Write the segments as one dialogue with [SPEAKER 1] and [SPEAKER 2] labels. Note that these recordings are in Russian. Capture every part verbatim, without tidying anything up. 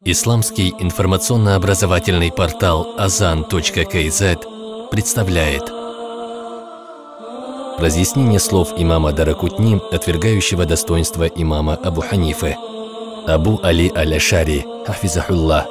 [SPEAKER 1] Исламский информационно-образовательный портал азан точка кей зет представляет разъяснение слов имама Даракутни, отвергающего достоинство имама Абу Ханифы. Абу Али аль-Ашари, хафизахуллах.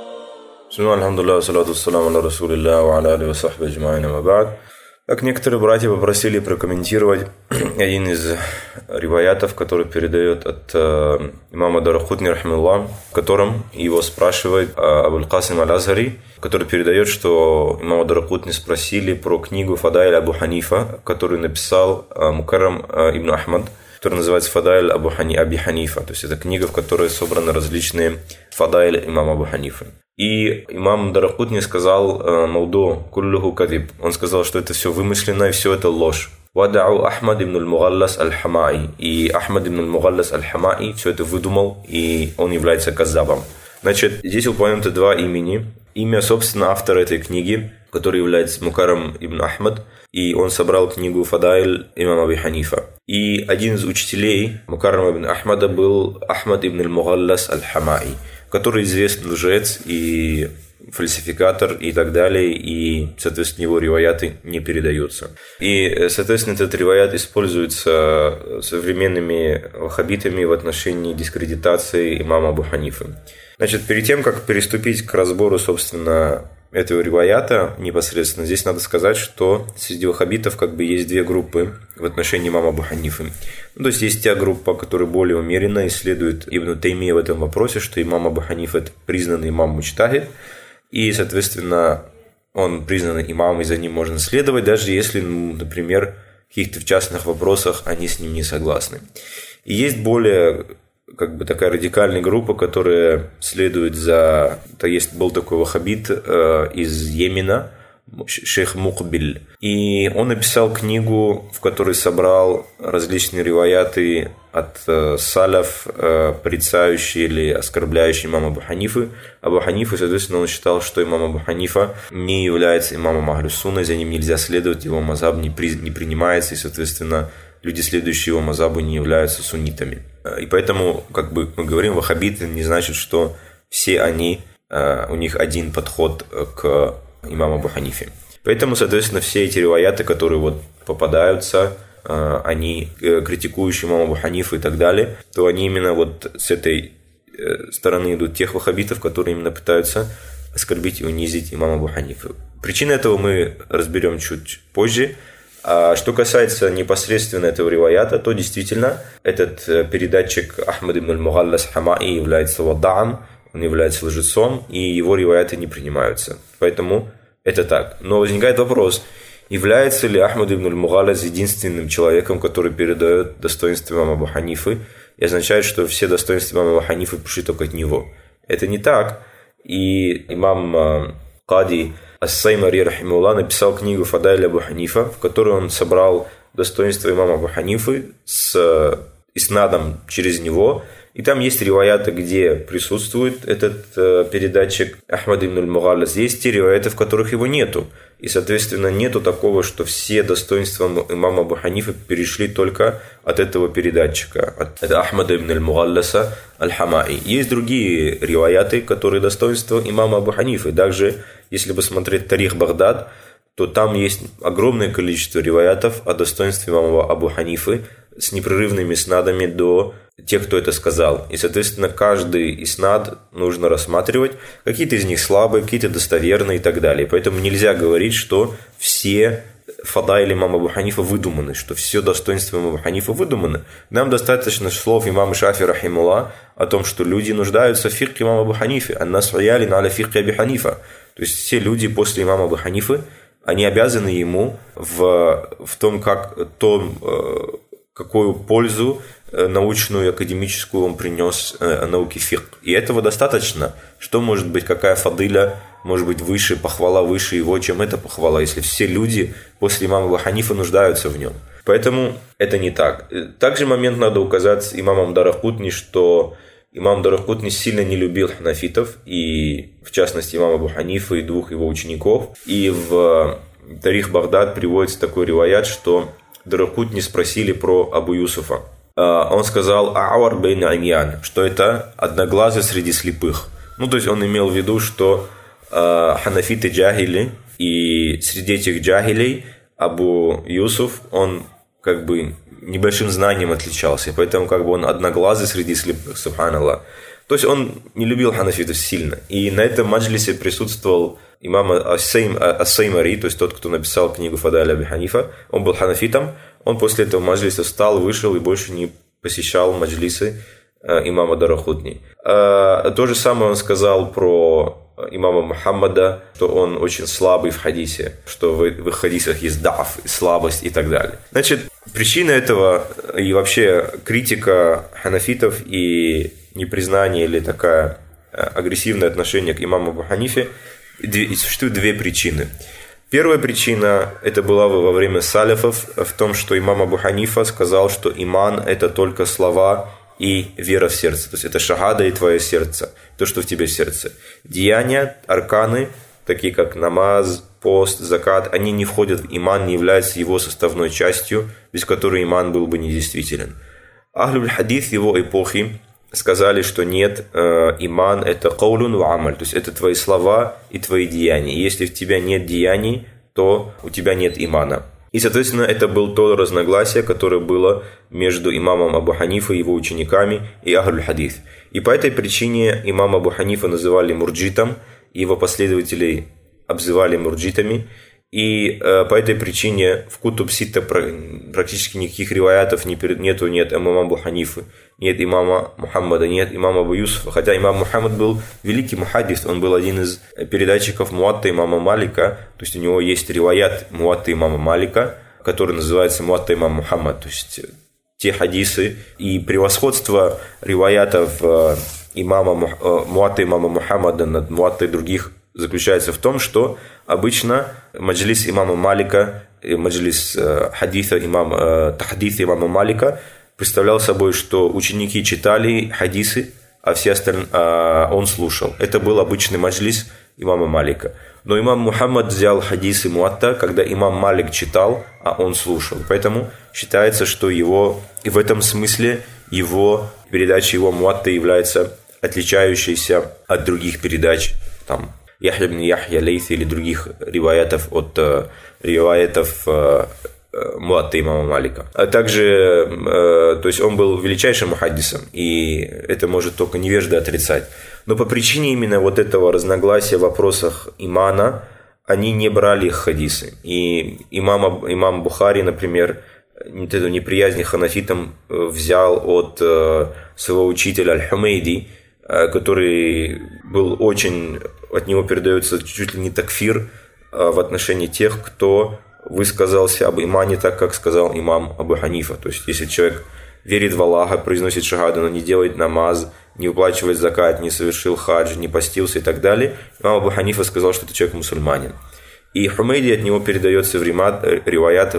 [SPEAKER 2] Как некоторые братья попросили прокомментировать один из риваятов, который передает от э, имама Даракутни, рахмаллах, в котором его спрашивает э, Абуль Касим аль-Азхари, который передает, что имама Даракутни спросили про книгу Фадаиль Абу Ханифа, которую написал э, Мукаррам э, ибн Ахмад, которая называется Фадаиль Абу Хани, Аби Ханифа. То есть это книга, в которой собраны различные фадаили имама Абу Ханифы. И имам Даракутни сказал «Мауду куллуху кадиб». Он сказал, что это все вымышленно и все это ложь. «Вадау Ахмад ибн аль-Мугаллас аль-Хамаи». И Ахмад ибн аль-Мугаллас аль-Хамаи все это выдумал, и он является каззабом. Значит, здесь упомянуты два имени. Имя, собственно, автора этой книги, который является Мукаррам ибн Ахмад, и он собрал книгу Фадаиль имама Аби Ханифа. И один из учителей Мукаррама ибн Ахмада был Ахмад ибн аль-Мугаллас аль-Хамаи, который известный лжец и фальсификатор и так далее, и, соответственно, его риваяты не передаются. И, соответственно, этот риваят используется современными ваххабитами в отношении дискредитации имама Абу Ханифы. Значит, перед тем, как переступить к разбору, собственно, этого риваята непосредственно, здесь надо сказать, что среди ваххабитов как бы есть две группы в отношении имама Абу Ханифы. Ну, то есть есть та группа, которая более умеренно исследует Ибн Таймия в этом вопросе, что имам Абу Ханифа – это признанный имам муджтахид, и, соответственно, он признанный имам, и за ним можно следовать, даже если, например, в каких-то в частных вопросах они с ним не согласны. И есть более как бы такая радикальная группа, которая следует за... То есть был такой ваххабит э, из Йемена, шейх Мукбиль. И он написал книгу, в которой собрал различные риваяты от э, салаф, э, порицающие или оскорбляющие имама Абу Ханифы. Абу Ханифы, соответственно, он считал, что имам Абу Ханифа не является имамом Ахлю Сунна, за ним нельзя следовать, его мазаб не, при, не принимается, и, соответственно, люди, следующие его мазабу, не являются суннитами. И поэтому, как бы мы говорим, ваххабиты не значит, что все они, у них один подход к имаму Абу Ханифе. Поэтому, соответственно, все эти риваяты, которые вот попадаются, они критикующие имама Абу Ханифу и так далее, то они именно вот с этой стороны идут тех ваххабитов, которые именно пытаются оскорбить и унизить имама Абу Ханифу. Причины этого мы разберем чуть позже. А что касается непосредственно этого риваята, то действительно этот передатчик Ахмад ибн аль-Мугаллас аль-Хамаи является ваддаам, он является лжецом, и его риваяты не принимаются. Поэтому это так. Но возникает вопрос, является ли Ахмад ибн аль-Мугаллас единственным человеком, который передает достоинство имама Абу Ханифы, и означает, что все достоинства имама Абу Ханифы пришли только от него. Это не так. И имам Кади Ас-Саймари, рахимахуллах, написал книгу Фадаиль Абу Ханифа, в которой он собрал достоинство имама Абу Ханифы с иснадом через него. И там есть риваяты, где присутствует этот э, передатчик Ахмад ибн аль-Мугаллас. Есть те риваяты, в которых его нету. И, соответственно, нету такого, что все достоинства имама Абу Ханифы перешли только от этого передатчика, от, от Ахмада ибн аль-Мугалласа аль-Хамаи. Есть другие риваяты, которые достоинства имама Абу Ханифы. Также, если посмотреть Тарих Багдад, то там есть огромное количество риваятов о достоинстве имама Абу Ханифы с непрерывными снадами до тех, кто это сказал. И, соответственно, каждый иснад нужно рассматривать. Какие-то из них слабые, какие-то достоверные и так далее. Поэтому нельзя говорить, что все фадаили имама Абу Ханифа выдуманы, что все достоинства имама Абу Ханифа выдуманы. Нам достаточно слов имама Шафи, рахимахуллах, о том, что люди нуждаются в фикхе имама Абу Ханифы. «Аннас уялин аля фикхи Аби Ханифа». То есть все люди после имама Абу Ханифы, они обязаны ему в, в том, как то, какую пользу научную и академическую он принес науке фикх. И этого достаточно. Что может быть, какая фадыля может быть выше, похвала выше его, чем эта похвала, если все люди после имама Абу Ханифа нуждаются в нем. Поэтому это не так. Также момент надо указать имамам Даракутни, что имам Даракутни сильно не любил ханафитов, и в частности имама Абу Ханифа и двух его учеников. И в Тарих Багдад приводится такой риваят, что Даракутни спросили про Абу Юсуфа. Он сказал «Ауар бейна аньян», что это одноглазый среди слепых. Ну, то есть он имел в виду, что э, ханафиты джахили, и среди этих джахилей Абу Юсуф, он как бы небольшим знанием отличался, и поэтому как бы он одноглазый среди слепых, субханаллах. То есть он не любил ханафитов сильно. И на этом маджлисе присутствовал имам Ас-Сеймари, то есть тот, кто написал книгу Фадайль Аби Ханифа. Он был ханафитом. Он после этого маджлиса встал, вышел и больше не посещал маджлисы имама Дарахутни. То же самое он сказал про имама Мухаммада, что он очень слабый в хадисе, что в их хадисах есть даф, слабость и так далее. Значит, причина этого и вообще критика ханафитов и непризнание или такое агрессивное отношение к имаму Абу Ханифе, существует две причины. Первая причина, это была во время саляфов, в том, что имам Абу Ханифа сказал, что иман – это только слова и вера в сердце. То есть это шахада и твое сердце, то, что в тебе в сердце. Деяния, арканы, такие как намаз, пост, закат, они не входят в иман, не являются его составной частью, без которой иман был бы недействителен. Ахлюль хадис его эпохи сказали, что нет, э, иман – это каулун ва амаль, то есть это твои слова и твои деяния. И если в тебя нет деяний, то у тебя нет имана. И, соответственно, это было то разногласие, которое было между имамом Абу Ханифа и его учениками и ахлюль хадис. И по этой причине имама Абу Ханифа называли мурджитом, его последователей обзывали мурджитами. И э, по этой причине в Кутуб Ситта практически никаких риваятов нету, нет имама Абу Ханифы, нет имама Мухаммада, нет имама Абу Юсуфа. Хотя имам Мухаммад был великий мухаддис, он был один из передатчиков Муатта имама Малика, то есть у него есть риваят Муатта имама Малика, который называется Муатта имам Мухаммад, то есть те хадисы и превосходство риваятов э, имама, э, Муатта имама Мухаммада над Муаттой других заключается в том, что обычно маджлис имама Малика, маджлис хадиса имам, тахдис имама Малика представлял собой, что ученики читали хадисы, а все остальные а он слушал. Это был обычный маджлис имама Малика. Но имам Мухаммад взял хадисы Муатта, когда имам Малик читал, а он слушал. Поэтому считается, что его, и в этом смысле его передача его Муатта является отличающейся от других передач, там, Яхья ибн Яхья Лейси или других риваятов от э, риваятов э, Муатта имама Малика. А также, э, то есть он был величайшим мухаддисом, и это может только невежда отрицать. Но по причине именно вот этого разногласия в вопросах имана, они не брали их хадисы. И имам, имам Бухари, например, эту неприязнь к ханафитам взял от э, своего учителя Аль-Хумейди, который был очень, от него передается чуть ли не такфир в отношении тех, кто высказался об имане так, как сказал имам Абу Ханифа. То есть, если человек верит в Аллаха, произносит шахаду, но не делает намаз, не выплачивает закат, не совершил хадж, не постился и так далее, имам Абу Ханифа сказал, что это человек мусульманин. И Хумейди от него передается в риваят,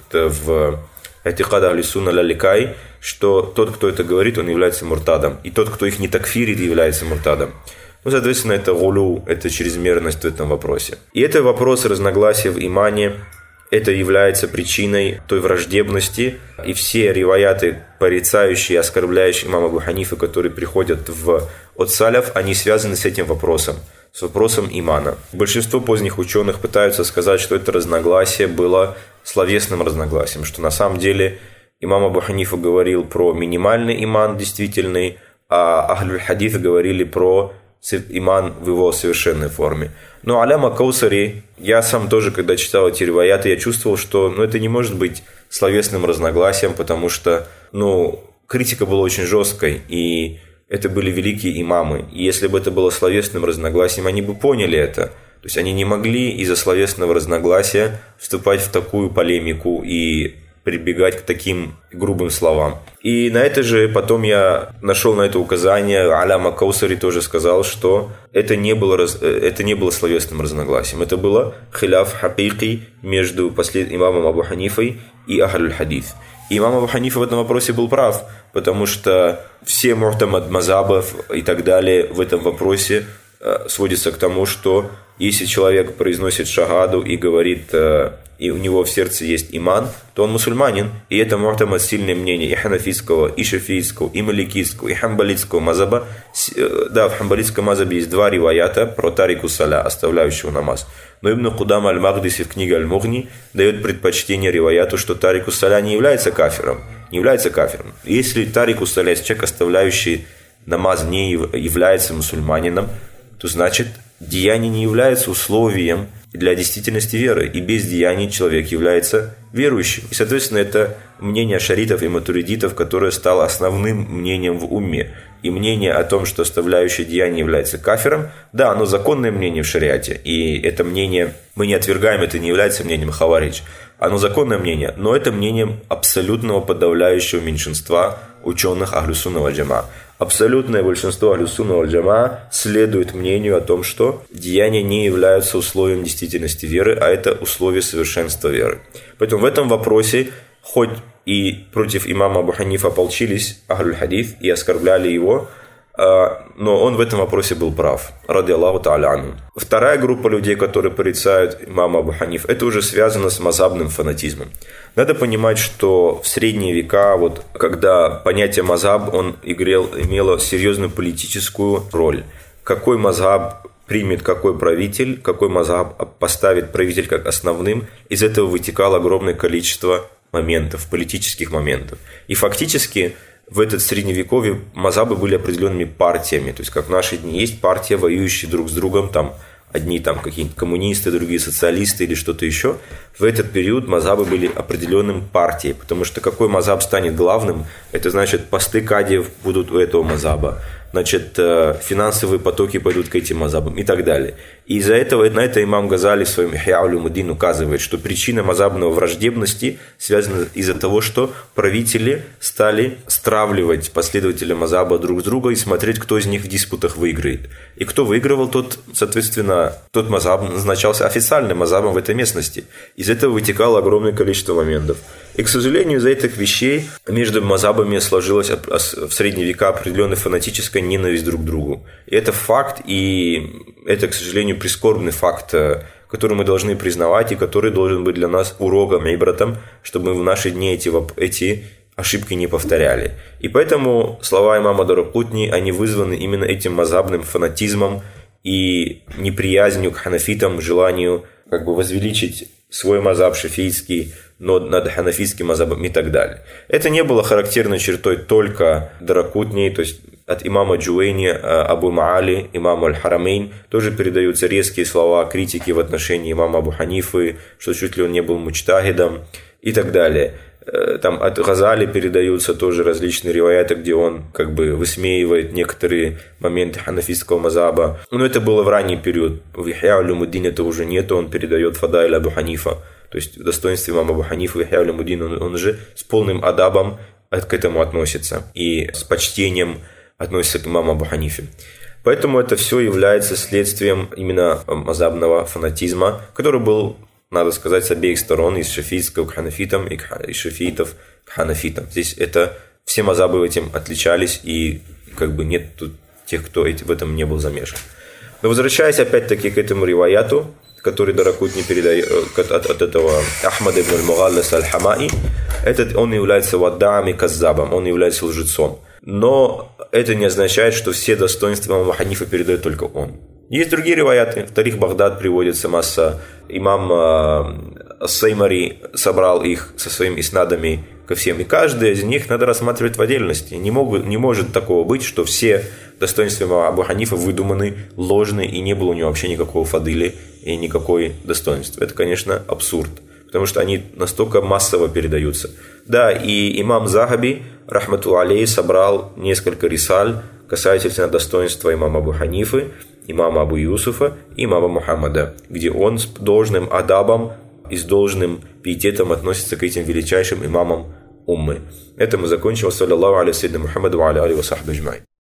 [SPEAKER 2] в Атикад Ахли Сунна Лаликай, что тот, кто это говорит, он является муртадом. И тот, кто их не такфирит, является муртадом. Ну, соответственно, это гулю, это чрезмерность в этом вопросе. И это вопрос разногласия в имане, это является причиной той враждебности. И все риваяты, порицающие и оскорбляющие имама Абу Ханифа, которые приходят в, от саляф, они связаны с этим вопросом, с вопросом имана. Большинство поздних ученых пытаются сказать, что это разногласие было словесным разногласием, что на самом деле имам Абу Ханифа говорил про минимальный иман действительный, а ахлюль хадис говорили про иман в его совершенной форме. Но аляма Каусари, я сам тоже, когда читал эти риваяты, я чувствовал, что ну, это не может быть словесным разногласием, потому что ну, критика была очень жесткой, и это были великие имамы. И если бы это было словесным разногласием, они бы поняли это. То есть они не могли из-за словесного разногласия вступать в такую полемику и прибегать к таким грубым словам. И на это же потом я нашел на это указание, аляма Каусари тоже сказал, что это не было, это не было словесным разногласием. Это было хиляф хакики между послед... имамом Абу Ханифой и ахлюль хадис. И имам Абу Ханифа в этом вопросе был прав, потому что все му'тамад мазабов и так далее в этом вопросе сводится к тому, что Если человек произносит шагаду и говорит, и у него в сердце есть иман, то он мусульманин. И это му'тамад, сильное мнение и ханафитского, и шафийского, и маликийского, и хамбалитского мазаба. Да, в хамбалитском мазабе есть два риваята про тарику саля, оставляющего намаз. Но Ибн Кудама аль-Магдиси в книге Аль-Мугни дает предпочтение риваяту, что тарику саля не является кафиром. Не является кафиром. Если тарику саля, человек, оставляющий намаз, не является мусульманином, то значит деяние не является условием для действительности веры, и без деяний человек является верующим. И, соответственно, это мнение ашаритов и матуридитов, которое стало основным мнением в умме. И мнение о том, что оставляющее деяние является кафиром, да, оно законное мнение в шариате, и это мнение мы не отвергаем, это не является мнением хаваридж. Оно законное мнение, но это мнение абсолютного подавляющего меньшинства ученых Ахлю Сунна валь Джамаа. Абсолютное большинство Ахлю Сунна валь Джамаа следует мнению о том, что деяния не являются условием действительности веры, а это условие совершенства веры. Поэтому в этом вопросе, хоть и против имама Абу Ханифа ополчились Ахлюль Хадис и оскорбляли его, но он в этом вопросе был прав. Ради Аллаху та'аля анху. Вторая группа людей, которые порицают имама Абу Ханиф, это уже связано с мазабным фанатизмом. Надо понимать, что в средние века, вот, когда понятие мазаб, он играл, имело серьезную политическую роль. Какой мазаб примет какой правитель, какой мазаб поставит правитель как основным, из этого вытекало огромное количество моментов, политических моментов. И фактически в этот средневековье мазабы были определенными партиями. То есть, как в наши дни есть партия, воюющие друг с другом, там одни там какие-нибудь коммунисты, другие социалисты или что-то еще. В этот период мазабы были определенным партией, потому что какой мазаб станет главным, это значит посты кадиев будут у этого мазаба, значит финансовые потоки пойдут к этим мазабам и так далее. И из-за этого на это имам Газали в своем Ихья улюмуддин указывает, что причина мазабной враждебности связана из-за того, что правители стали стравливать последователей мазаба друг с другом и смотреть, кто из них в диспутах выиграет. И кто выигрывал, тот, соответственно, тот мазаб назначался официальным мазабом в этой местности. Из этого вытекало огромное количество моментов. И, к сожалению, из-за этих вещей между мазабами сложилась в средние века определенная фанатическая ненависть друг к другу. И это факт, и это, к сожалению, прискорбный факт, который мы должны признавать и который должен быть для нас уроком и братом, чтобы мы в наши дни эти, эти ошибки не повторяли. И поэтому слова имама Даракутни, они вызваны именно этим мазабным фанатизмом и неприязнью к ханафитам, желанию как бы возвеличить свой мазаб шафийский, но над ханафитским мазабом и так далее. Это не было характерной чертой только Даракутни, то есть от имама Джуэйни, Абу Маали, имама Аль-Харамейн тоже передаются резкие слова критики в отношении имама Абу Ханифы, что чуть ли он не был муджтахидом и так далее. Там от Газали передаются тоже различные риваяты, где он как бы высмеивает некоторые моменты ханафитского мазаба. Но это было в ранний период. В Ихья улюмуддин это уже нет, он передает фадаиль Абу Ханифа. То есть достоинство имама Абу Ханифа в Ихья улюмуддин, он, он же с полным адабом к этому относится. И с почтением относится к имаму Абу Ханифе. Поэтому это все является следствием именно мазабного фанатизма, который был, надо сказать, с обеих сторон, из шафитского к ханафитам и из шафитов к ханафитам. Здесь это все мазабы этим отличались, и как бы нет тут тех, кто в этом не был замешан. Но возвращаясь опять-таки к этому риваяту, который Даракутни передает от, от этого Ахмада ибн аль-Мугаллас аль-Хамаи, этот, он является ваддаам и каззабом, он является лжецом. Но это не означает, что все достоинства имама Ханифа передает только он. Есть другие риваяты. В Тарих Багдад приводится масса. Имам Ас-Сеймари собрал их со своими иснадами ко всем. И каждый из них надо рассматривать в отдельности. Не, могут, не может такого быть, что все достоинства имама Абу Ханифа выдуманы, ложны, и не было у него вообще никакого фадыли и никакой достоинства. Это, конечно, абсурд, потому что они настолько массово передаются. Да, и имам Захаби, рахмату алейхи, собрал несколько рисаль касательно достоинства имама Абу Ханифы, имама Абу Юсуфа и имама Мухаммада, где он с должным адабом и с должным пиететом относится к этим величайшим имамам уммы. Это мы закончим. Саллаллаху алейхи Мухаммаду ва аля алейхи ва сахбихи аджмаин.